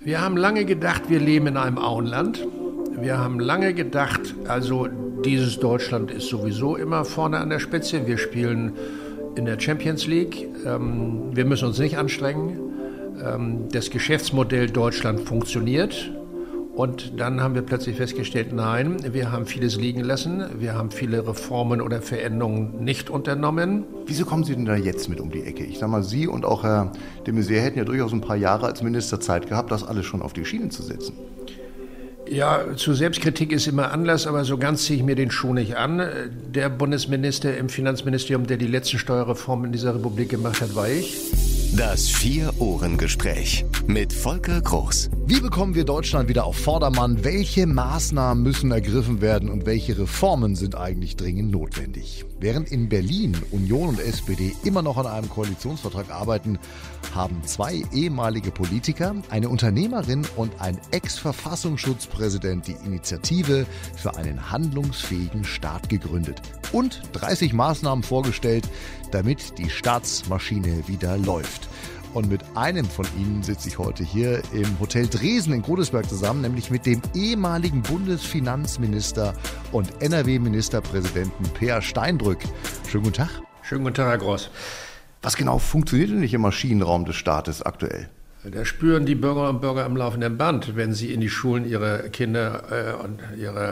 Wir haben lange gedacht, wir leben in einem Auenland. Wir haben lange gedacht, also dieses Deutschland ist sowieso immer vorne an der Spitze. Wir spielen in der Champions League. Wir müssen uns nicht anstrengen. Das Geschäftsmodell Deutschland funktioniert. Und dann haben wir plötzlich festgestellt, nein, wir haben vieles liegen lassen. Wir haben viele Reformen oder Veränderungen nicht unternommen. Wieso kommen Sie denn da jetzt mit um die Ecke? Ich sag mal, Sie und auch Herr de Maizière hätten ja durchaus ein paar Jahre als Minister Zeit gehabt, das alles schon auf die Schiene zu setzen. Ja, zu Selbstkritik ist immer Anlass, aber so ganz ziehe ich mir den Schuh nicht an. Der Bundesminister im Finanzministerium, der die letzten Steuerreformen in dieser Republik gemacht hat, war ich. Das Vier-Ohren-Gespräch mit Volker Groß. Wie bekommen wir Deutschland wieder auf Vordermann? Welche Maßnahmen müssen ergriffen werden und welche Reformen sind eigentlich dringend notwendig? Während in Berlin Union und SPD immer noch an einem Koalitionsvertrag arbeiten, haben zwei ehemalige Politiker, eine Unternehmerin und ein Ex-Verfassungsschutzpräsident die Initiative für einen handlungsfähigen Staat gegründet und 30 Maßnahmen vorgestellt, damit die Staatsmaschine wieder läuft. Und mit einem von ihnen sitze ich heute hier im Hotel Dresen in Godesberg zusammen, nämlich mit dem ehemaligen Bundesfinanzminister und NRW-Ministerpräsidenten Peer Steinbrück. Schönen guten Tag. Schönen guten Tag, Herr Groß. Was genau funktioniert denn nicht im Maschinenraum des Staates aktuell? Da spüren die Bürger und Bürger am laufenden Band, wenn sie in die Schulen ihrer Kinder und ihre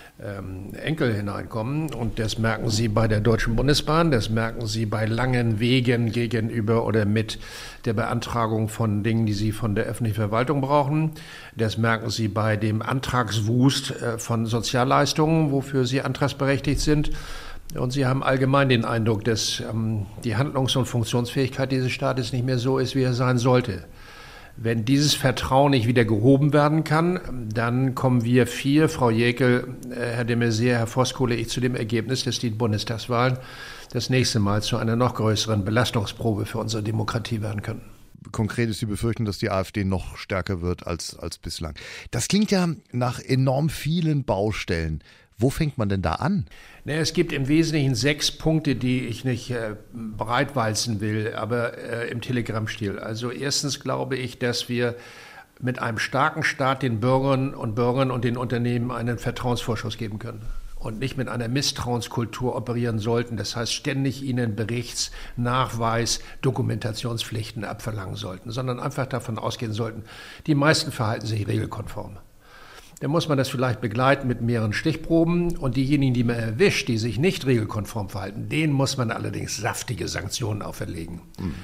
Enkel hineinkommen. Und das merken Sie bei der Deutschen Bundesbahn, das merken Sie bei langen Wegen gegenüber oder mit der Beantragung von Dingen, die Sie von der öffentlichen Verwaltung brauchen. Das merken Sie bei dem Antragswust von Sozialleistungen, wofür Sie antragsberechtigt sind. Und Sie haben allgemein den Eindruck, dass die Handlungs- und Funktionsfähigkeit dieses Staates nicht mehr so ist, wie er sein sollte. Wenn dieses Vertrauen nicht wieder gehoben werden kann, dann kommen wir vier, Frau Jäckel, Herr de Maizière, Herr Voskuhle, ich, zu dem Ergebnis, dass die Bundestagswahlen das nächste Mal zu einer noch größeren Belastungsprobe für unsere Demokratie werden können. Konkret ist die Befürchtung, dass die AfD noch stärker wird als bislang. Das klingt ja nach enorm vielen Baustellen. Wo fängt man denn da an? Es gibt im Wesentlichen 6 Punkte, die ich nicht breitwalzen will, aber im Telegrammstil. Also erstens glaube ich, dass wir mit einem starken Staat den Bürgerinnen und Bürgern und den Unternehmen einen Vertrauensvorschuss geben können und nicht mit einer Misstrauenskultur operieren sollten. Das heißt, ständig ihnen Berichts-, Nachweis-, Dokumentationspflichten abverlangen sollten, sondern einfach davon ausgehen sollten, die meisten verhalten sich regelkonform. Dann muss man das vielleicht begleiten mit mehreren Stichproben und diejenigen, die man erwischt, die sich nicht regelkonform verhalten, denen muss man allerdings saftige Sanktionen auferlegen.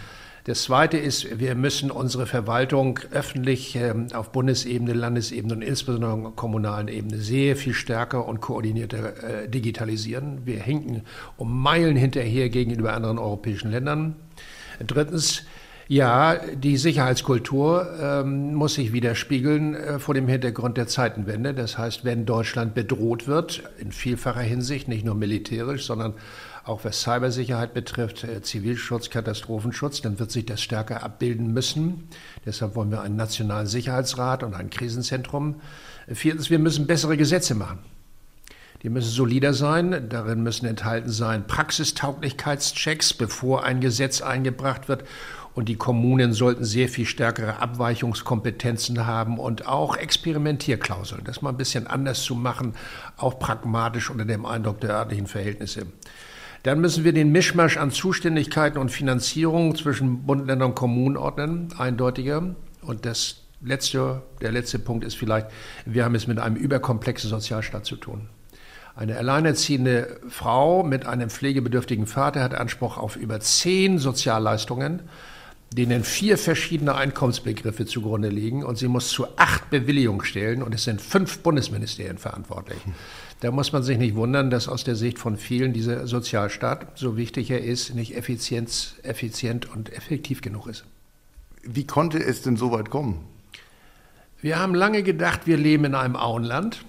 Das Zweite ist, wir müssen unsere Verwaltung öffentlich auf Bundesebene, Landesebene und insbesondere auf kommunalen Ebene sehr viel stärker und koordinierter digitalisieren. Wir hinken um Meilen hinterher gegenüber anderen europäischen Ländern. Drittens, ja, die Sicherheitskultur muss sich widerspiegeln vor dem Hintergrund der Zeitenwende. Das heißt, wenn Deutschland bedroht wird, in vielfacher Hinsicht, nicht nur militärisch, sondern auch was Cybersicherheit betrifft, Zivilschutz, Katastrophenschutz, dann wird sich das stärker abbilden müssen. Deshalb wollen wir einen nationalen Sicherheitsrat und ein Krisenzentrum. Viertens, wir müssen bessere Gesetze machen. Die müssen solider sein, darin müssen enthalten sein Praxistauglichkeitschecks, bevor ein Gesetz eingebracht wird. Und die Kommunen sollten sehr viel stärkere Abweichungskompetenzen haben und auch Experimentierklauseln, das mal ein bisschen anders zu machen, auch pragmatisch unter dem Eindruck der örtlichen Verhältnisse. Dann müssen wir den Mischmasch an Zuständigkeiten und Finanzierung zwischen Bund, Ländern und Kommunen ordnen, eindeutiger. Und der letzte Punkt ist vielleicht, wir haben es mit einem überkomplexen Sozialstaat zu tun. Eine alleinerziehende Frau mit einem pflegebedürftigen Vater hat Anspruch auf über 10 Sozialleistungen, denen 4 verschiedene Einkommensbegriffe zugrunde liegen und sie muss zu 8 Bewilligungen stellen und es sind 5 Bundesministerien verantwortlich. Da muss man sich nicht wundern, dass aus der Sicht von vielen dieser Sozialstaat, so wichtig er ist, nicht effizient und effektiv genug ist. Wie konnte es denn so weit kommen? Wir haben lange gedacht, wir leben in einem Auenland.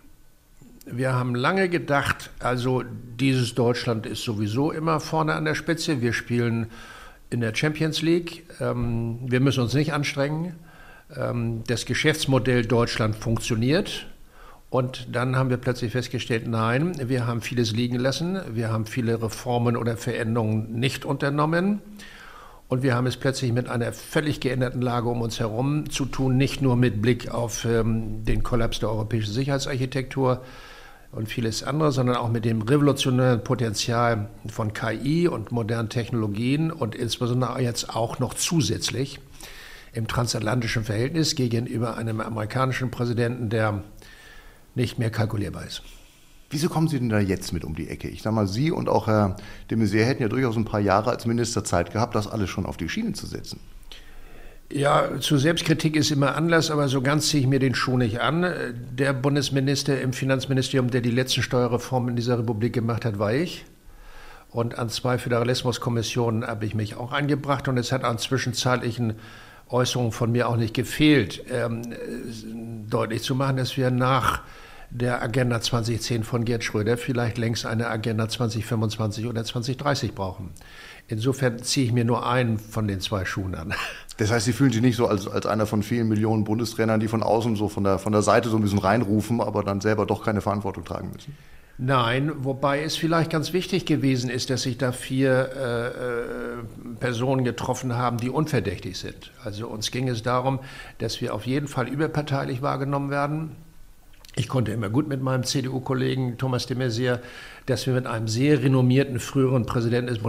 Wir haben lange gedacht, also dieses Deutschland ist sowieso immer vorne an der Spitze. Wir spielen in der Champions League. Wir müssen uns nicht anstrengen. Das Geschäftsmodell Deutschland funktioniert. Und dann haben wir plötzlich festgestellt, nein, wir haben vieles liegen lassen. Wir haben viele Reformen oder Veränderungen nicht unternommen. Und wir haben es plötzlich mit einer völlig geänderten Lage um uns herum zu tun, nicht nur mit Blick auf den Kollaps der europäischen Sicherheitsarchitektur und vieles andere, sondern auch mit dem revolutionären Potenzial von KI und modernen Technologien und insbesondere jetzt auch noch zusätzlich im transatlantischen Verhältnis gegenüber einem amerikanischen Präsidenten, der nicht mehr kalkulierbar ist. Wieso kommen Sie denn da jetzt mit um die Ecke? Ich sage mal, Sie und auch Herr de Maizière hätten ja durchaus ein paar Jahre als Minister Zeit gehabt, das alles schon auf die Schiene zu setzen. Ja, zu Selbstkritik ist immer Anlass, aber so ganz ziehe ich mir den Schuh nicht an. Der Bundesminister im Finanzministerium, der die letzten Steuerreformen in dieser Republik gemacht hat, war ich. Und an 2 Föderalismuskommissionen habe ich mich auch eingebracht. Und es hat an zwischenzeitlichen Äußerungen von mir auch nicht gefehlt, deutlich zu machen, dass wir nach der Agenda 2010 von Gerd Schröder vielleicht längst eine Agenda 2025 oder 2030 brauchen. Insofern ziehe ich mir nur einen von den 2 Schuhen an. Das heißt, Sie fühlen sich nicht so als einer von vielen Millionen Bundestrainern, die von außen so von der Seite so ein bisschen reinrufen, aber dann selber doch keine Verantwortung tragen müssen? Nein, wobei es vielleicht ganz wichtig gewesen ist, dass sich da 4 Personen getroffen haben, die unverdächtig sind. Also uns ging es darum, dass wir auf jeden Fall überparteilich wahrgenommen werden. Ich konnte immer gut mit meinem CDU-Kollegen Thomas de Maizière, dass wir mit einem sehr renommierten früheren Präsidenten des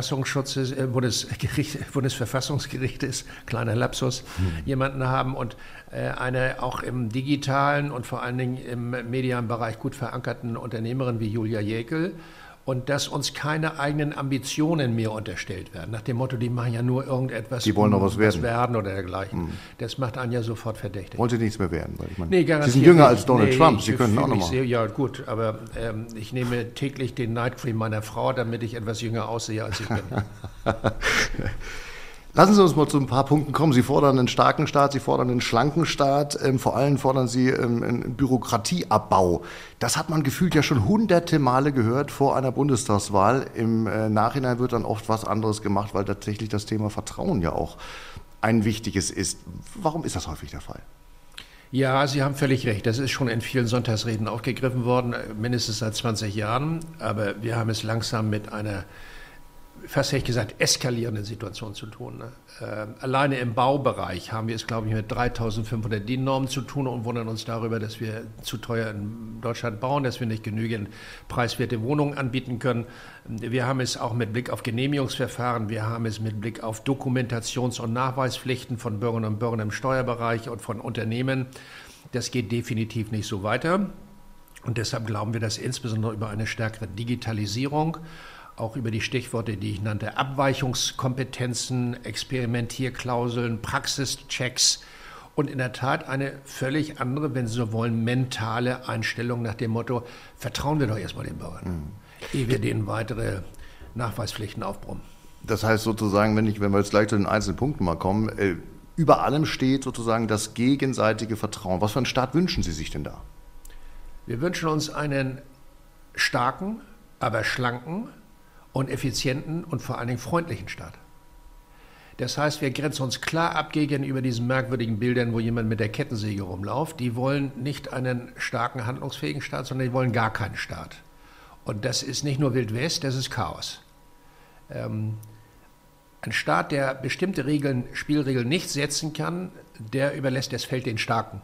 Bundesverfassungsgerichtes, kleiner Lapsus, jemanden haben und eine auch im digitalen und vor allen Dingen im medialen Bereich gut verankerten Unternehmerin wie Julia Jäkel. Und dass uns keine eigenen Ambitionen mehr unterstellt werden. Nach dem Motto, die machen ja nur irgendetwas. Die wollen noch was werden oder dergleichen. Das macht einen ja sofort verdächtig. Wollen Sie nichts mehr werden? Weil ich meine, nee, Sie sind jünger als Donald Trump, Sie können auch noch mal. Ja gut, aber ich nehme täglich den Nightcream meiner Frau, damit ich etwas jünger aussehe, als ich bin. Lassen Sie uns mal zu ein paar Punkten kommen. Sie fordern einen starken Staat, Sie fordern einen schlanken Staat, vor allem fordern Sie einen Bürokratieabbau. Das hat man gefühlt ja schon hunderte Male gehört vor einer Bundestagswahl. Im Nachhinein wird dann oft was anderes gemacht, weil tatsächlich das Thema Vertrauen ja auch ein wichtiges ist. Warum ist das häufig der Fall? Ja, Sie haben völlig recht. Das ist schon in vielen Sonntagsreden aufgegriffen worden, mindestens seit 20 Jahren. Aber wir haben es langsam mit einer fast hätte ich gesagt, eskalierende Situation zu tun. Alleine im Baubereich haben wir es, glaube ich, mit 3.500 DIN-Normen zu tun und wundern uns darüber, dass wir zu teuer in Deutschland bauen, dass wir nicht genügend preiswerte Wohnungen anbieten können. Wir haben es auch mit Blick auf Genehmigungsverfahren, wir haben es mit Blick auf Dokumentations- und Nachweispflichten von Bürgerinnen und Bürgern im Steuerbereich und von Unternehmen. Das geht definitiv nicht so weiter. Und deshalb glauben wir, dass insbesondere über eine stärkere Digitalisierung, auch über die Stichworte, die ich nannte, Abweichungskompetenzen, Experimentierklauseln, Praxischecks und in der Tat eine völlig andere, wenn Sie so wollen, mentale Einstellung nach dem Motto, vertrauen wir doch erstmal den Bürgern, ehe wir denen weitere Nachweispflichten aufbrummen. Das heißt sozusagen, wenn wir jetzt gleich zu den einzelnen Punkten mal kommen, über allem steht sozusagen das gegenseitige Vertrauen. Was für einen Staat wünschen Sie sich denn da? Wir wünschen uns einen starken, aber schlanken und effizienten und vor allen Dingen freundlichen Staat. Das heißt, wir grenzen uns klar ab gegenüber diesen merkwürdigen Bildern, wo jemand mit der Kettensäge rumläuft. Die wollen nicht einen starken, handlungsfähigen Staat, sondern die wollen gar keinen Staat. Und das ist nicht nur Wild West, das ist Chaos. Ein Staat, der bestimmte Spielregeln nicht setzen kann, der überlässt das Feld den Starken.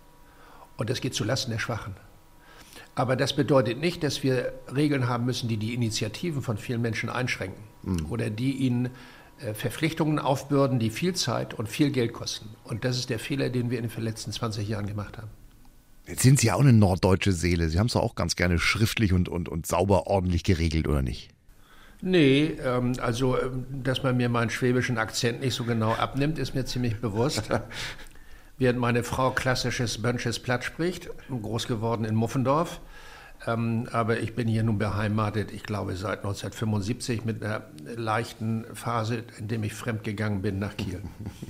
Und das geht zulasten der Schwachen. Aber das bedeutet nicht, dass wir Regeln haben müssen, die die Initiativen von vielen Menschen einschränken oder die ihnen Verpflichtungen aufbürden, die viel Zeit und viel Geld kosten. Und das ist der Fehler, den wir in den letzten 20 Jahren gemacht haben. Jetzt sind Sie auch eine norddeutsche Seele. Sie haben es doch auch ganz gerne schriftlich und sauber ordentlich geregelt, oder nicht? Nee, also dass man mir meinen schwäbischen Akzent nicht so genau abnimmt, ist mir ziemlich bewusst. Während meine Frau klassisches Bönsches Platt spricht, groß geworden in Muffendorf. Aber ich bin hier nun beheimatet, ich glaube seit 1975 mit einer leichten Phase, in der ich fremdgegangen bin nach Kiel.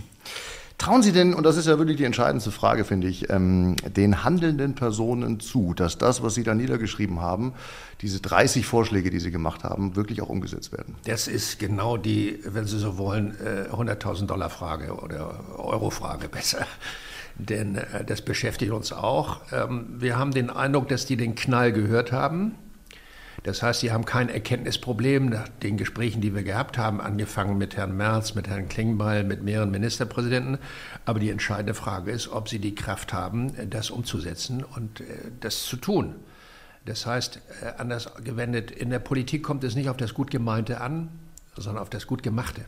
Trauen Sie denn, und das ist ja wirklich die entscheidendste Frage, finde ich, den handelnden Personen zu, dass das, was Sie da niedergeschrieben haben, diese 30 Vorschläge, die Sie gemacht haben, wirklich auch umgesetzt werden? Das ist genau die, wenn Sie so wollen, $100.000-Frage oder Euro-Frage besser. Denn das beschäftigt uns auch. Wir haben den Eindruck, dass die den Knall gehört haben, Das heißt, sie haben kein Erkenntnisproblem nach den Gesprächen, die wir gehabt haben, angefangen mit Herrn Merz, mit Herrn Klingbeil, mit mehreren Ministerpräsidenten. Aber die entscheidende Frage ist, ob sie die Kraft haben, das umzusetzen und das zu tun. Das heißt, anders gewendet, in der Politik kommt es nicht auf das Gutgemeinte an, sondern auf das Gutgemachte.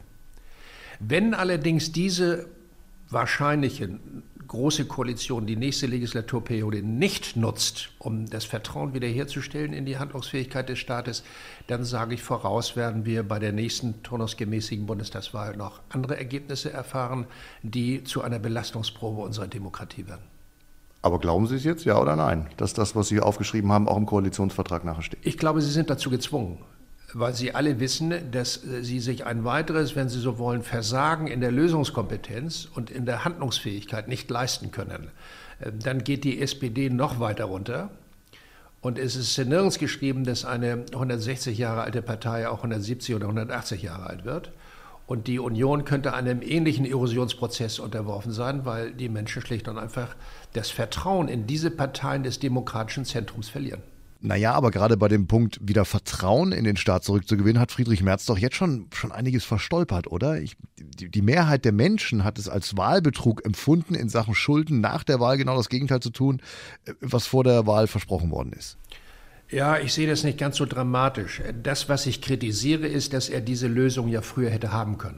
Wenn allerdings diese wahrscheinliche große Koalition die nächste Legislaturperiode nicht nutzt, um das Vertrauen wiederherzustellen in die Handlungsfähigkeit des Staates, dann sage ich voraus, werden wir bei der nächsten turnusgemäßigen Bundestagswahl noch andere Ergebnisse erfahren, die zu einer Belastungsprobe unserer Demokratie werden. Aber glauben Sie es jetzt, ja oder nein, dass das, was Sie aufgeschrieben haben, auch im Koalitionsvertrag nachher steht? Ich glaube, Sie sind dazu gezwungen, weil Sie alle wissen, dass Sie sich ein weiteres, wenn Sie so wollen, Versagen in der Lösungskompetenz und in der Handlungsfähigkeit nicht leisten können. Dann geht die SPD noch weiter runter. Und es ist nirgends geschrieben, dass eine 160 Jahre alte Partei auch 170 oder 180 Jahre alt wird. Und die Union könnte einem ähnlichen Erosionsprozess unterworfen sein, weil die Menschen schlicht und einfach das Vertrauen in diese Parteien des demokratischen Zentrums verlieren. Naja, aber gerade bei dem Punkt, wieder Vertrauen in den Staat zurückzugewinnen, hat Friedrich Merz doch jetzt schon einiges verstolpert, oder? Die Mehrheit der Menschen hat es als Wahlbetrug empfunden, in Sachen Schulden nach der Wahl genau das Gegenteil zu tun, was vor der Wahl versprochen worden ist. Ja, ich sehe das nicht ganz so dramatisch. Das, was ich kritisiere, ist, dass er diese Lösung ja früher hätte haben können.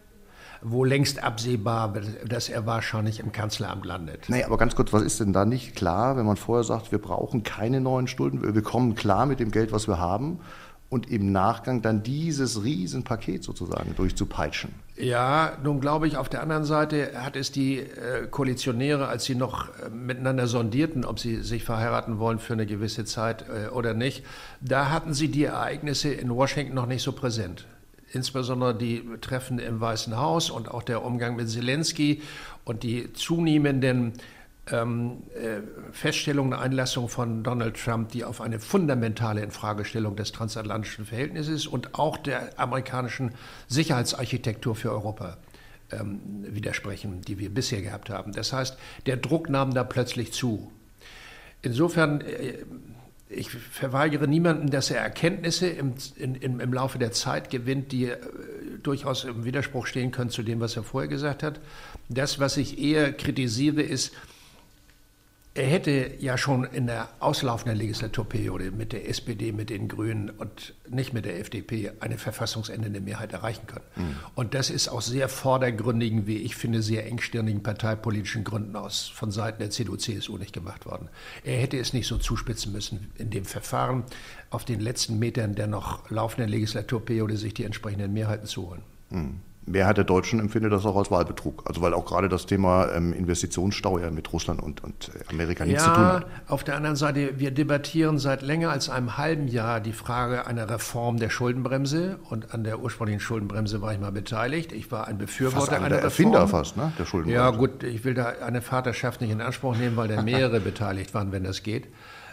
Wo längst absehbar, dass er wahrscheinlich im Kanzleramt landet. Nee, aber ganz kurz, was ist denn da nicht klar, wenn man vorher sagt, wir brauchen keine neuen Schulden, wir kommen klar mit dem Geld, was wir haben, und im Nachgang dann dieses Riesenpaket sozusagen durchzupeitschen? Ja, nun glaube ich, auf der anderen Seite hat es die Koalitionäre, als sie noch miteinander sondierten, ob sie sich verheiraten wollen für eine gewisse Zeit oder nicht, da hatten sie die Ereignisse in Washington noch nicht so präsent. Insbesondere die Treffen im Weißen Haus und auch der Umgang mit Zelensky und die zunehmenden Feststellungen und Einlassungen von Donald Trump, die auf eine fundamentale Infragestellung des transatlantischen Verhältnisses und auch der amerikanischen Sicherheitsarchitektur für Europa widersprechen, die wir bisher gehabt haben. Das heißt, der Druck nahm da plötzlich zu. Insofern, ich verweigere niemandem, dass er Erkenntnisse im Laufe der Zeit gewinnt, die durchaus im Widerspruch stehen können zu dem, was er vorher gesagt hat. Das, was ich eher kritisiere, ist, er hätte ja schon in der auslaufenden Legislaturperiode mit der SPD, mit den Grünen und nicht mit der FDP eine verfassungsändernde Mehrheit erreichen können. Mhm. Und das ist aus sehr vordergründigen, wie ich finde, sehr engstirnigen parteipolitischen Gründen von Seiten der CDU-CSU nicht gemacht worden. Er hätte es nicht so zuspitzen müssen, in dem Verfahren auf den letzten Metern der noch laufenden Legislaturperiode sich die entsprechenden Mehrheiten zu holen. Mhm. Mehrheit der Deutschen empfindet das auch als Wahlbetrug. Also weil auch gerade das Thema Investitionsstau ja mit Russland und Amerika nichts zu tun hat. Ja, auf der anderen Seite, wir debattieren seit länger als einem halben Jahr die Frage einer Reform der Schuldenbremse. Und an der ursprünglichen Schuldenbremse war ich mal beteiligt. Ich war ein Befürworter einer Reform. Erfinder fast, ne, der Schuldenbremse. Ja gut, ich will da eine Vaterschaft nicht in Anspruch nehmen, weil da mehrere beteiligt waren, wenn das geht.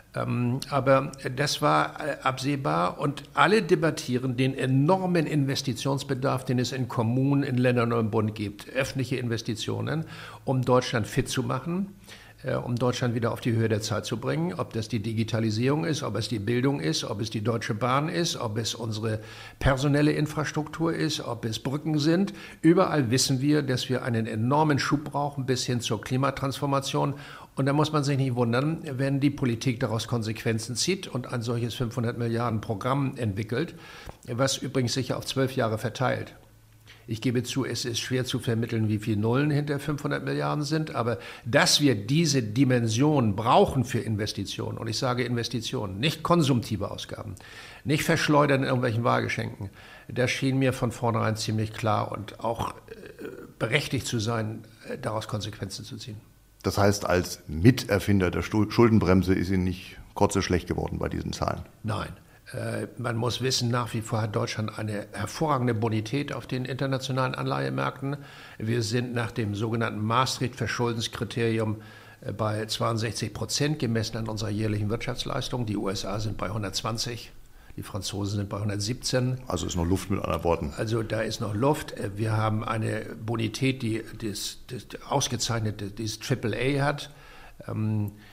Aber das war absehbar und alle debattieren den enormen Investitionsbedarf, den es in Kommunen, in Ländern und im Bund gibt. Öffentliche Investitionen, um Deutschland fit zu machen, um Deutschland wieder auf die Höhe der Zeit zu bringen. Ob das die Digitalisierung ist, ob es die Bildung ist, ob es die Deutsche Bahn ist, ob es unsere personelle Infrastruktur ist, ob es Brücken sind. Überall wissen wir, dass wir einen enormen Schub brauchen bis hin zur Klimatransformation. Und da muss man sich nicht wundern, wenn die Politik daraus Konsequenzen zieht und ein solches 500 Milliarden Programm entwickelt, was übrigens sicher auf 12 Jahre verteilt. Ich gebe zu, es ist schwer zu vermitteln, wie viele Nullen hinter 500 Milliarden sind, aber dass wir diese Dimension brauchen für Investitionen, und ich sage Investitionen, nicht konsumtive Ausgaben, nicht verschleudern in irgendwelchen Wahlgeschenken, das schien mir von vornherein ziemlich klar und auch berechtigt zu sein, daraus Konsequenzen zu ziehen. Das heißt, als Miterfinder der Schuldenbremse ist Ihnen nicht kotzeschlecht geworden bei diesen Zahlen? Nein. Man muss wissen, nach wie vor hat Deutschland eine hervorragende Bonität auf den internationalen Anleihemärkten. Wir sind nach dem sogenannten Maastricht-Verschuldenskriterium bei 62% gemessen an unserer jährlichen Wirtschaftsleistung. Die USA sind bei 120%. Die Franzosen sind bei 117. Also ist noch Luft mit anderen Worten. Also da ist noch Luft. Wir haben eine Bonität, die ausgezeichnet dieses AAA hat.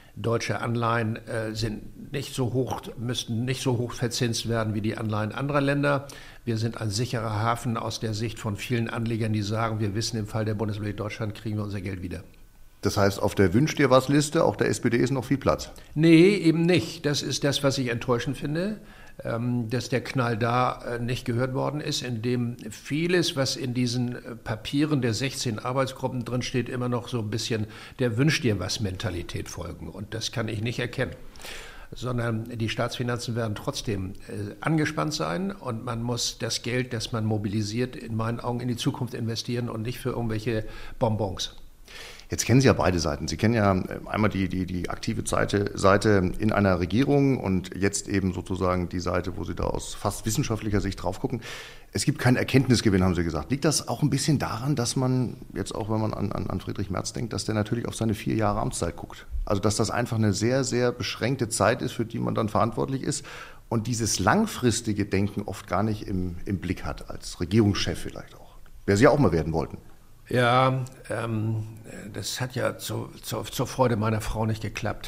Deutsche Anleihen sind nicht so hoch, müssten nicht so hoch verzinst werden wie die Anleihen anderer Länder. Wir sind ein sicherer Hafen aus der Sicht von vielen Anlegern, die sagen, wir wissen, im Fall der Bundesrepublik Deutschland kriegen wir unser Geld wieder. Das heißt, auf der Wünsch dir was Liste, auch der SPD ist noch viel Platz. Nee, eben nicht. Das ist das, was ich enttäuschend finde, dass der Knall da nicht gehört worden ist, in dem vieles, was in diesen Papieren der 16 Arbeitsgruppen drinsteht, immer noch so ein bisschen der Wünsch dir was Mentalität folgen. Und das kann ich nicht erkennen. Sondern die Staatsfinanzen werden trotzdem angespannt sein und man muss das Geld, das man mobilisiert, in meinen Augen in die Zukunft investieren und nicht für irgendwelche Bonbons. Jetzt kennen Sie ja beide Seiten. Sie kennen ja einmal die aktive Seite in einer Regierung und jetzt eben sozusagen die Seite, wo Sie da aus fast wissenschaftlicher Sicht drauf gucken. Es gibt keinen Erkenntnisgewinn, haben Sie gesagt. Liegt das auch ein bisschen daran, dass man jetzt auch, wenn man an Friedrich Merz denkt, dass der natürlich auf seine 4 Jahre Amtszeit guckt? Also dass das einfach eine sehr, sehr beschränkte Zeit ist, für die man dann verantwortlich ist und dieses langfristige Denken oft gar nicht im Blick hat, als Regierungschef vielleicht auch. Wer Sie ja auch mal werden wollten. Ja, das hat ja zur Freude meiner Frau nicht geklappt.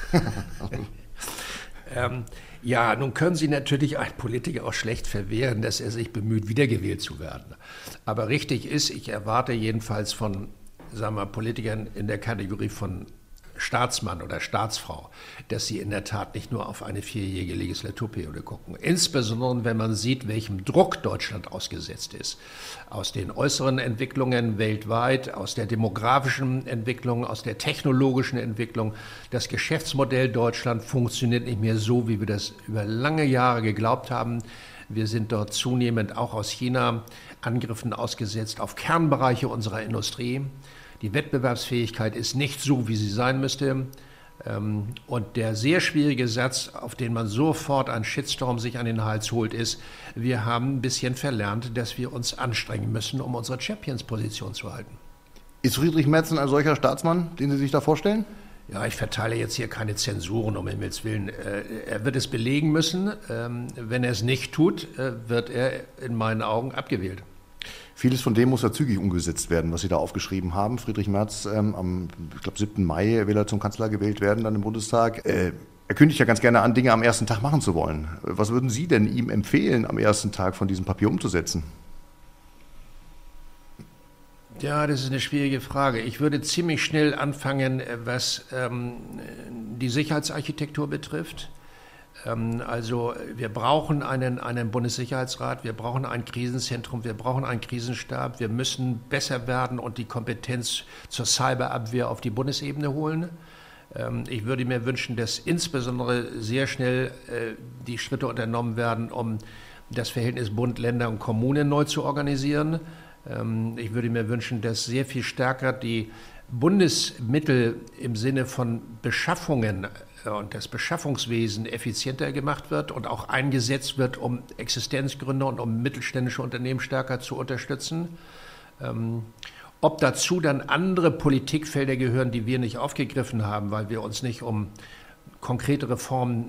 Ja, nun können Sie natürlich einen Politiker auch schlecht verwehren, dass er sich bemüht, wiedergewählt zu werden. Aber richtig ist, ich erwarte jedenfalls von, sagen wir, Politikern in der Kategorie von Staatsmann oder Staatsfrau, dass sie in der Tat nicht nur auf eine 4-jährige Legislaturperiode gucken. Insbesondere, wenn man sieht, welchem Druck Deutschland ausgesetzt ist. Aus den äußeren Entwicklungen weltweit, aus der demografischen Entwicklung, aus der technologischen Entwicklung. Das Geschäftsmodell Deutschland funktioniert nicht mehr so, wie wir das über lange Jahre geglaubt haben. Wir sind dort zunehmend auch aus China Angriffen ausgesetzt auf Kernbereiche unserer Industrie. Die Wettbewerbsfähigkeit ist nicht so, wie sie sein müsste. Und der sehr schwierige Satz, auf den man sofort einen Shitstorm sich an den Hals holt, ist, wir haben ein bisschen verlernt, dass wir uns anstrengen müssen, um unsere Champions-Position zu halten. Ist Friedrich Merz ein solcher Staatsmann, den Sie sich da vorstellen? Ja, ich verteile jetzt hier keine Zensuren, um Himmels Willen. Er wird es belegen müssen. Wenn er es nicht tut, wird er in meinen Augen abgewählt. Vieles von dem muss ja zügig umgesetzt werden, was Sie da aufgeschrieben haben. Friedrich Merz am, ich glaube, 7. Mai will er zum Kanzler gewählt werden, dann im Bundestag. Er kündigt ja ganz gerne an, Dinge am ersten Tag machen zu wollen. Was würden Sie denn ihm empfehlen, am ersten Tag von diesem Papier umzusetzen? Ja, das ist eine schwierige Frage. Ich würde ziemlich schnell anfangen, was die Sicherheitsarchitektur betrifft. Also wir brauchen einen Bundessicherheitsrat, wir brauchen ein Krisenzentrum, wir brauchen einen Krisenstab, wir müssen besser werden und die Kompetenz zur Cyberabwehr auf die Bundesebene holen. Ich würde mir wünschen, dass insbesondere sehr schnell die Schritte unternommen werden, um das Verhältnis Bund, Länder und Kommunen neu zu organisieren. Ich würde mir wünschen, dass sehr viel stärker die Bundesmittel im Sinne von Beschaffungen und das Beschaffungswesen effizienter gemacht wird und auch eingesetzt wird, um Existenzgründer und um mittelständische Unternehmen stärker zu unterstützen. Ob dazu dann andere Politikfelder gehören, die wir nicht aufgegriffen haben, weil wir uns nicht um konkrete Reformen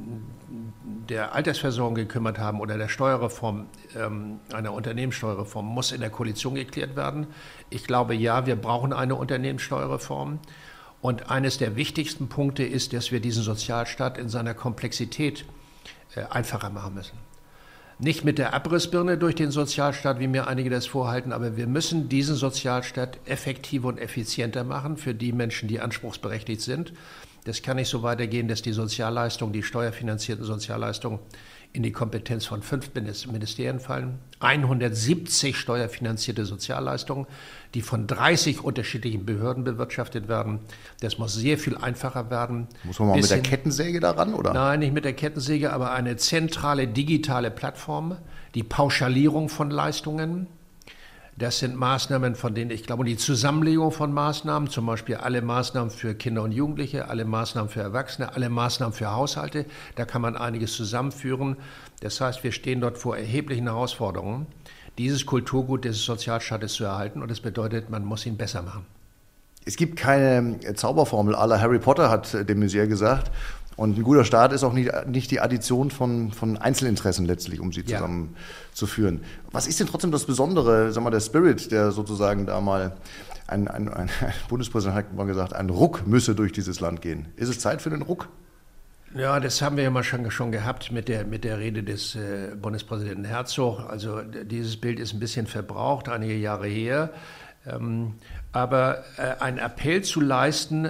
der Altersversorgung gekümmert haben oder der Steuerreform, einer Unternehmenssteuerreform, muss in der Koalition geklärt werden. Ich glaube, ja, wir brauchen eine Unternehmenssteuerreform. Und eines der wichtigsten Punkte ist, dass wir diesen Sozialstaat in seiner Komplexität einfacher machen müssen. Nicht mit der Abrissbirne durch den Sozialstaat, wie mir einige das vorhalten, aber wir müssen diesen Sozialstaat effektiver und effizienter machen für die Menschen, die anspruchsberechtigt sind. Das kann nicht so weitergehen, dass die Sozialleistungen, die steuerfinanzierten Sozialleistungen in die Kompetenz von 5 Ministerien fallen. 170 steuerfinanzierte Sozialleistungen, die von 30 unterschiedlichen Behörden bewirtschaftet werden. Das muss sehr viel einfacher werden. Muss man mal mit der Kettensäge daran, oder? Nein, nicht mit der Kettensäge, aber eine zentrale digitale Plattform, die Pauschalierung von Leistungen. Das sind Maßnahmen, von denen ich glaube, die Zusammenlegung von Maßnahmen, zum Beispiel alle Maßnahmen für Kinder und Jugendliche, alle Maßnahmen für Erwachsene, alle Maßnahmen für Haushalte, da kann man einiges zusammenführen. Das heißt, wir stehen dort vor erheblichen Herausforderungen, dieses Kulturgut des Sozialstaates zu erhalten und das bedeutet, man muss ihn besser machen. Es gibt keine Zauberformel à la Harry Potter, hat de Maizière gesagt. Und ein guter Staat ist auch nicht die Addition von Einzelinteressen letztlich, um sie zusammenzuführen. Was ist denn trotzdem das Besondere, sag mal, der Spirit, der sozusagen da mal, ein Bundespräsident hat mal gesagt, ein Ruck müsse durch dieses Land gehen. Ist es Zeit für den Ruck? Ja, das haben wir ja mal schon gehabt mit der Rede des Bundespräsidenten Herzog. Also dieses Bild ist ein bisschen verbraucht, einige Jahre her. Aber einen Appell zu leisten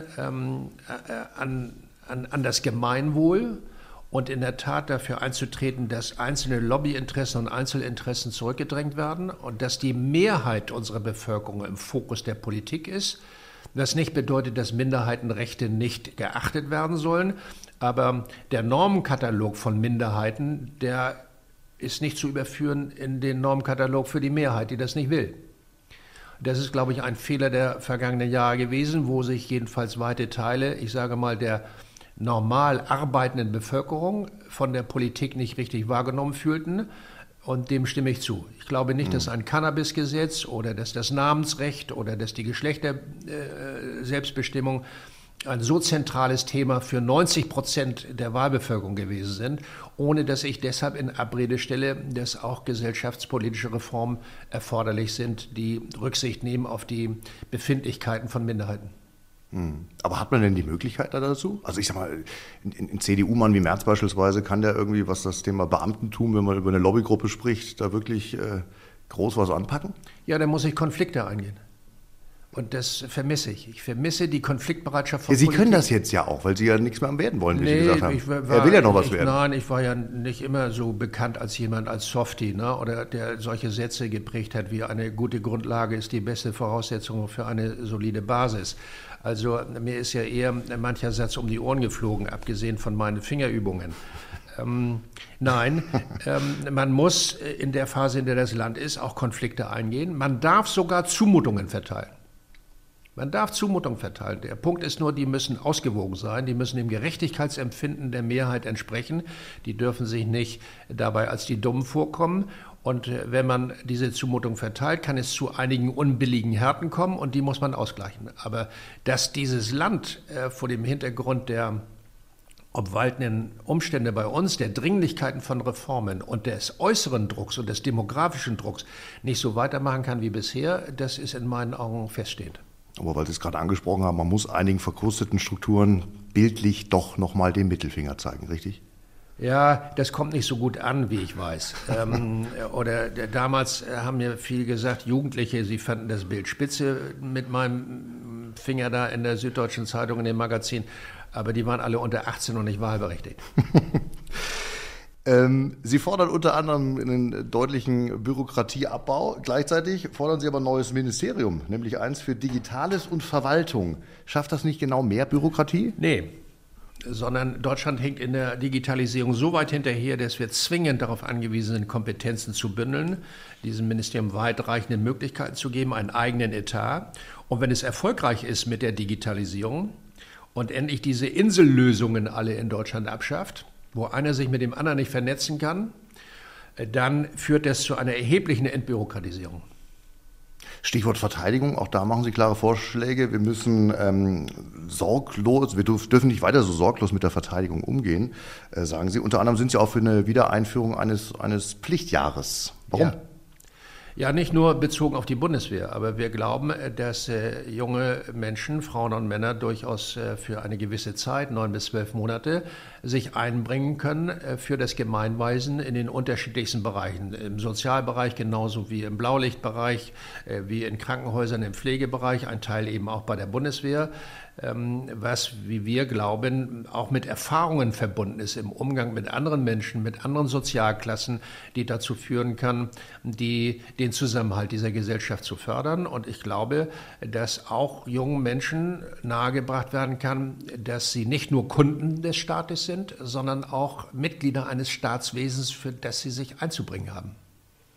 an das Gemeinwohl und in der Tat dafür einzutreten, dass einzelne Lobbyinteressen und Einzelinteressen zurückgedrängt werden und dass die Mehrheit unserer Bevölkerung im Fokus der Politik ist. Das nicht bedeutet, dass Minderheitenrechte nicht geachtet werden sollen, aber der Normenkatalog von Minderheiten, der ist nicht zu überführen in den Normenkatalog für die Mehrheit, die das nicht will. Das ist, glaube ich, ein Fehler der vergangenen Jahre gewesen, wo sich jedenfalls weite Teile, ich sage mal, der normal arbeitenden Bevölkerung von der Politik nicht richtig wahrgenommen fühlten. Und dem stimme ich zu. Ich glaube nicht, dass ein Cannabisgesetz oder dass das Namensrecht oder dass die Geschlechterselbstbestimmung ein so zentrales Thema für 90% der Wahlbevölkerung gewesen sind, ohne dass ich deshalb in Abrede stelle, dass auch gesellschaftspolitische Reformen erforderlich sind, die Rücksicht nehmen auf die Befindlichkeiten von Minderheiten. Aber hat man denn die Möglichkeit da dazu? Also ich sag mal, ein CDU-Mann wie Merz beispielsweise kann der irgendwie, was das Thema Beamtentum, wenn man über eine Lobbygruppe spricht, da wirklich groß was anpacken? Ja, da muss ich Konflikte eingehen. Und das vermisse ich. Ich vermisse die Konfliktbereitschaft von Sie Politik. können das jetzt ja auch, weil Sie ja nichts mehr werden wollen, wie Sie gesagt haben. Er will ja noch was werden. Nein, ich war ja nicht immer so bekannt als jemand, als Softie, ne? Oder der solche Sätze geprägt hat, wie eine gute Grundlage ist die beste Voraussetzung für eine solide Basis. Also mir ist ja eher mancher Satz um die Ohren geflogen, abgesehen von meinen Fingerübungen. Nein, man muss in der Phase, in der das Land ist, auch Konflikte eingehen. Man darf sogar Zumutungen verteilen. Man darf Zumutungen verteilen. Der Punkt ist nur, die müssen ausgewogen sein, die müssen dem Gerechtigkeitsempfinden der Mehrheit entsprechen. Die dürfen sich nicht dabei als die Dummen vorkommen. Und wenn man diese Zumutung verteilt, kann es zu einigen unbilligen Härten kommen und die muss man ausgleichen. Aber dass dieses Land vor dem Hintergrund der obwaltenden Umstände bei uns, der Dringlichkeiten von Reformen und des äußeren Drucks und des demografischen Drucks nicht so weitermachen kann wie bisher, das ist in meinen Augen feststehend. Aber weil Sie es gerade angesprochen haben, man muss einigen verkrusteten Strukturen bildlich doch nochmal den Mittelfinger zeigen, richtig? Ja, das kommt nicht so gut an, wie ich weiß. Damals haben mir viele gesagt, Jugendliche, sie fanden das Bild spitze mit meinem Finger da in der Süddeutschen Zeitung, in dem Magazin, aber die waren alle unter 18 und nicht wahlberechtigt. Sie fordern unter anderem einen deutlichen Bürokratieabbau. Gleichzeitig fordern Sie aber ein neues Ministerium, nämlich eins für Digitales und Verwaltung. Schafft das nicht genau mehr Bürokratie? Nee, sondern Deutschland hinkt in der Digitalisierung so weit hinterher, dass wir zwingend darauf angewiesen sind, Kompetenzen zu bündeln, diesem Ministerium weitreichende Möglichkeiten zu geben, einen eigenen Etat. Und wenn es erfolgreich ist mit der Digitalisierung und endlich diese Insellösungen alle in Deutschland abschafft, wo einer sich mit dem anderen nicht vernetzen kann, dann führt das zu einer erheblichen Entbürokratisierung. Stichwort Verteidigung, auch da machen Sie klare Vorschläge. Wir müssen wir dürfen nicht weiter so sorglos mit der Verteidigung umgehen, sagen Sie. Unter anderem sind Sie auch für eine Wiedereinführung eines Pflichtjahres. Warum? Ja. Ja, nicht nur bezogen auf die Bundeswehr, aber wir glauben, dass junge Menschen, Frauen und Männer durchaus für eine gewisse Zeit, 9 bis 12 Monate, sich einbringen können für das Gemeinwesen in den unterschiedlichsten Bereichen. Im Sozialbereich genauso wie im Blaulichtbereich, wie in Krankenhäusern, im Pflegebereich, ein Teil eben auch bei der Bundeswehr, was, wie wir glauben, auch mit Erfahrungen verbunden ist im Umgang mit anderen Menschen, mit anderen Sozialklassen, die dazu führen kann, den Zusammenhalt dieser Gesellschaft zu fördern. Und ich glaube, dass auch jungen Menschen nahegebracht werden kann, dass sie nicht nur Kunden des Staates sind, sondern auch Mitglieder eines Staatswesens, für das sie sich einzubringen haben.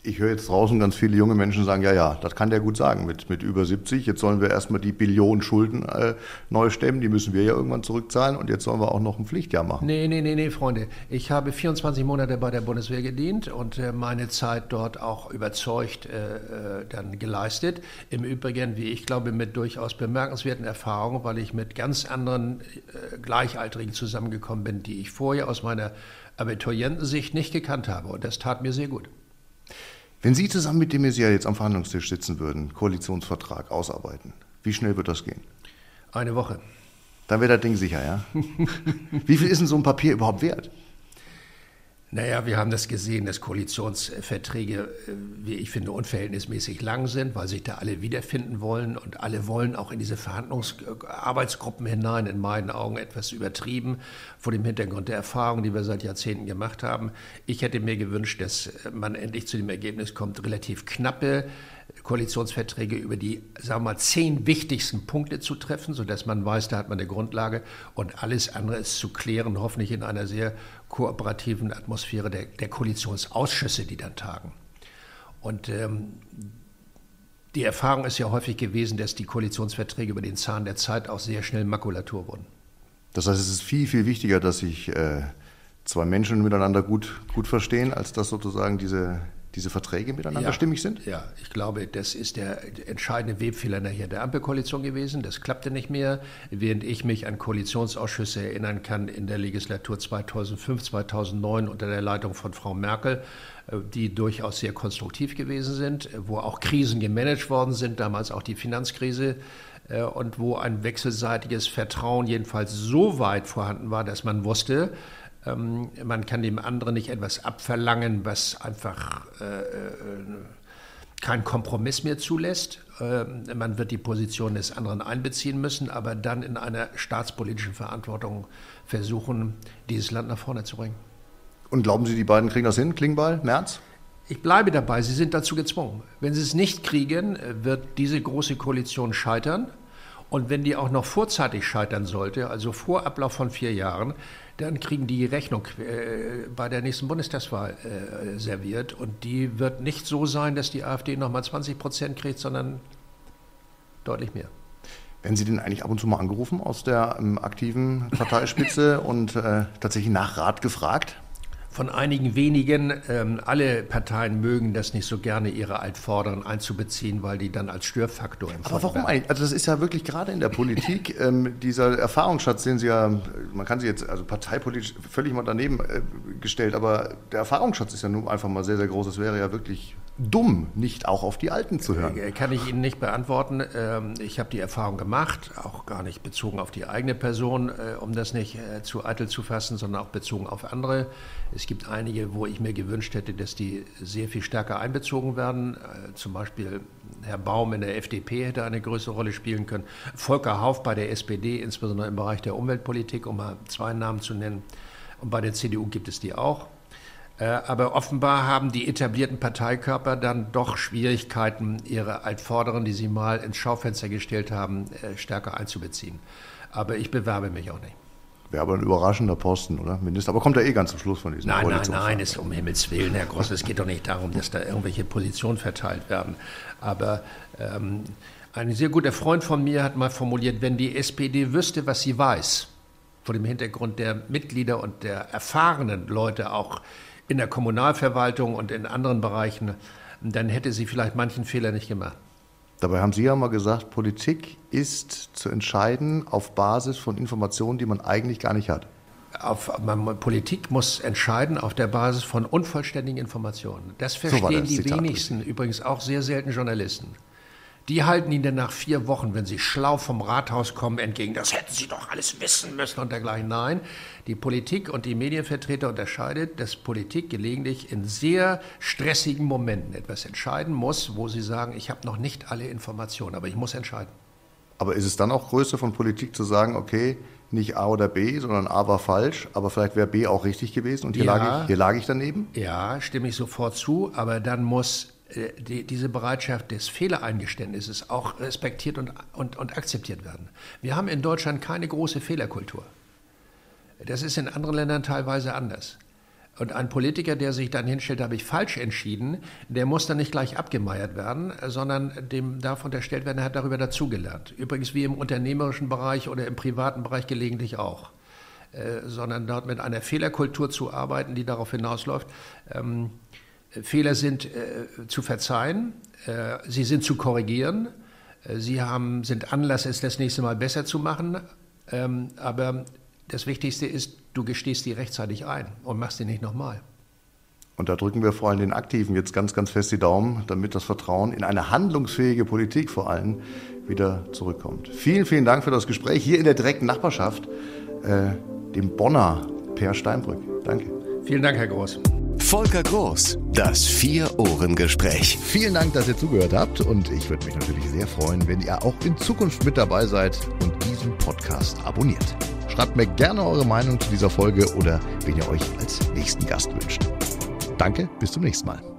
Ich höre jetzt draußen ganz viele junge Menschen sagen, ja, das kann der gut sagen, mit über 70. Jetzt sollen wir erstmal die Billionen Schulden neu stemmen, die müssen wir ja irgendwann zurückzahlen und jetzt sollen wir auch noch ein Pflichtjahr machen. Nee, Freunde. Ich habe 24 Monate bei der Bundeswehr gedient und meine Zeit dort auch überzeugt dann geleistet. Im Übrigen, wie ich glaube, mit durchaus bemerkenswerten Erfahrungen, weil ich mit ganz anderen Gleichaltrigen zusammengekommen bin, die ich vorher aus meiner Abiturientensicht nicht gekannt habe. Und das tat mir sehr gut. Wenn Sie zusammen mit de Maizière jetzt am Verhandlungstisch sitzen würden, Koalitionsvertrag ausarbeiten, wie schnell wird das gehen? Eine Woche. Dann wäre das Ding sicher, ja? Wie viel ist denn so ein Papier überhaupt wert? Naja, wir haben das gesehen, dass Koalitionsverträge, wie ich finde, unverhältnismäßig lang sind, weil sich da alle wiederfinden wollen und alle wollen auch in diese Verhandlungsarbeitsgruppen hinein, in meinen Augen etwas übertrieben, vor dem Hintergrund der Erfahrungen, die wir seit Jahrzehnten gemacht haben. Ich hätte mir gewünscht, dass man endlich zu dem Ergebnis kommt, relativ knappe Koalitionsverträge über die, sagen wir mal, 10 wichtigsten Punkte zu treffen, sodass man weiß, da hat man eine Grundlage und alles andere ist zu klären, hoffentlich in einer sehr kooperativen Atmosphäre der Koalitionsausschüsse, die dann tagen. Und die Erfahrung ist ja häufig gewesen, dass die Koalitionsverträge über den Zahn der Zeit auch sehr schnell Makulatur wurden. Das heißt, es ist viel, viel wichtiger, dass sich zwei Menschen miteinander gut verstehen, als dass sozusagen diese Verträge miteinander stimmig sind? Ja, ich glaube, das ist der entscheidende Webfehler nachher der Ampelkoalition gewesen. Das klappte nicht mehr, während ich mich an Koalitionsausschüsse erinnern kann in der Legislatur 2005, 2009 unter der Leitung von Frau Merkel, die durchaus sehr konstruktiv gewesen sind, wo auch Krisen gemanagt worden sind, damals auch die Finanzkrise, und wo ein wechselseitiges Vertrauen jedenfalls so weit vorhanden war, dass man wusste, man kann dem anderen nicht etwas abverlangen, was einfach keinen Kompromiss mehr zulässt. Man wird die Position des anderen einbeziehen müssen, aber dann in einer staatspolitischen Verantwortung versuchen, dieses Land nach vorne zu bringen. Und glauben Sie, die beiden kriegen das hin? Klingbeil, Merz? Ich bleibe dabei, sie sind dazu gezwungen. Wenn sie es nicht kriegen, wird diese große Koalition scheitern. Und wenn die auch noch vorzeitig scheitern sollte, also vor Ablauf von 4 Jahren, dann kriegen die Rechnung bei der nächsten Bundestagswahl serviert. Und die wird nicht so sein, dass die AfD nochmal 20% kriegt, sondern deutlich mehr. Werden Sie denn eigentlich ab und zu mal angerufen aus der aktiven Parteispitze und tatsächlich nach Rat gefragt? Von einigen wenigen. Alle Parteien mögen das nicht so gerne, ihre Altvorderen einzubeziehen, weil die dann als Störfaktor empfunden werden. Aber warum eigentlich? Also das ist ja wirklich gerade in der Politik dieser Erfahrungsschatz, den Sie ja, man kann Sie jetzt also parteipolitisch völlig mal daneben gestellt, aber der Erfahrungsschatz ist ja nun einfach mal sehr, sehr groß. Es wäre ja wirklich dumm, nicht auch auf die Alten zu hören. Kann ich Ihnen nicht beantworten. Ich habe die Erfahrung gemacht, auch gar nicht bezogen auf die eigene Person, um das nicht zu eitel zu fassen, sondern auch bezogen auf andere. Es gibt einige, wo ich mir gewünscht hätte, dass die sehr viel stärker einbezogen werden. Zum Beispiel Herr Baum in der FDP hätte eine größere Rolle spielen können. Volker Hauff bei der SPD, insbesondere im Bereich der Umweltpolitik, um mal 2 Namen zu nennen. Und bei der CDU gibt es die auch. Aber offenbar haben die etablierten Parteikörper dann doch Schwierigkeiten, ihre Altvorderen, die sie mal ins Schaufenster gestellt haben, stärker einzubeziehen. Aber ich bewerbe mich auch nicht. Wäre aber ein überraschender Posten, oder? Minister. Aber kommt er ganz zum Schluss von diesem Nein, ist um Himmels Willen, Herr Gross. Es geht doch nicht darum, dass da irgendwelche Positionen verteilt werden. Aber ein sehr guter Freund von mir hat mal formuliert, wenn die SPD wüsste, was sie weiß, vor dem Hintergrund der Mitglieder und der erfahrenen Leute auch in der Kommunalverwaltung und in anderen Bereichen, dann hätte sie vielleicht manchen Fehler nicht gemacht. Dabei haben Sie ja mal gesagt, Politik ist zu entscheiden auf Basis von Informationen, die man eigentlich gar nicht hat. Politik muss entscheiden auf der Basis von unvollständigen Informationen. Das verstehen die wenigsten, übrigens auch sehr selten Journalisten. Die halten Ihnen dann nach 4 Wochen, wenn Sie schlau vom Rathaus kommen, entgegen. Das hätten Sie doch alles wissen müssen und dergleichen. Nein, die Politik und die Medienvertreter unterscheidet, dass Politik gelegentlich in sehr stressigen Momenten etwas entscheiden muss, wo sie sagen, ich habe noch nicht alle Informationen, aber ich muss entscheiden. Aber ist es dann auch Größe von Politik zu sagen, okay, nicht A oder B, sondern A war falsch, aber vielleicht wäre B auch richtig gewesen und hier lag ich daneben? Ja, stimme ich sofort zu, aber dann muss diese Bereitschaft des Fehlereingeständnisses auch respektiert und akzeptiert werden. Wir haben in Deutschland keine große Fehlerkultur. Das ist in anderen Ländern teilweise anders. Und ein Politiker, der sich dann hinstellt, habe ich falsch entschieden, der muss dann nicht gleich abgemeiert werden, sondern dem darf unterstellt werden, er hat darüber dazugelernt. Übrigens wie im unternehmerischen Bereich oder im privaten Bereich gelegentlich auch. Sondern dort mit einer Fehlerkultur zu arbeiten, die darauf hinausläuft. Fehler sind zu verzeihen, sie sind zu korrigieren, sie sind Anlass, es das nächste Mal besser zu machen, aber das Wichtigste ist, du gestehst die rechtzeitig ein und machst die nicht nochmal. Und da drücken wir vor allem den Aktiven jetzt ganz, ganz fest die Daumen, damit das Vertrauen in eine handlungsfähige Politik vor allem wieder zurückkommt. Vielen, vielen Dank für das Gespräch hier in der direkten Nachbarschaft, dem Bonner Per Steinbrück. Danke. Vielen Dank, Herr Groß. Volker Groß, das Vier-Ohren-Gespräch. Vielen Dank, dass ihr zugehört habt und ich würde mich natürlich sehr freuen, wenn ihr auch in Zukunft mit dabei seid und diesen Podcast abonniert. Schreibt mir gerne eure Meinung zu dieser Folge oder wen ihr euch als nächsten Gast wünscht. Danke, bis zum nächsten Mal.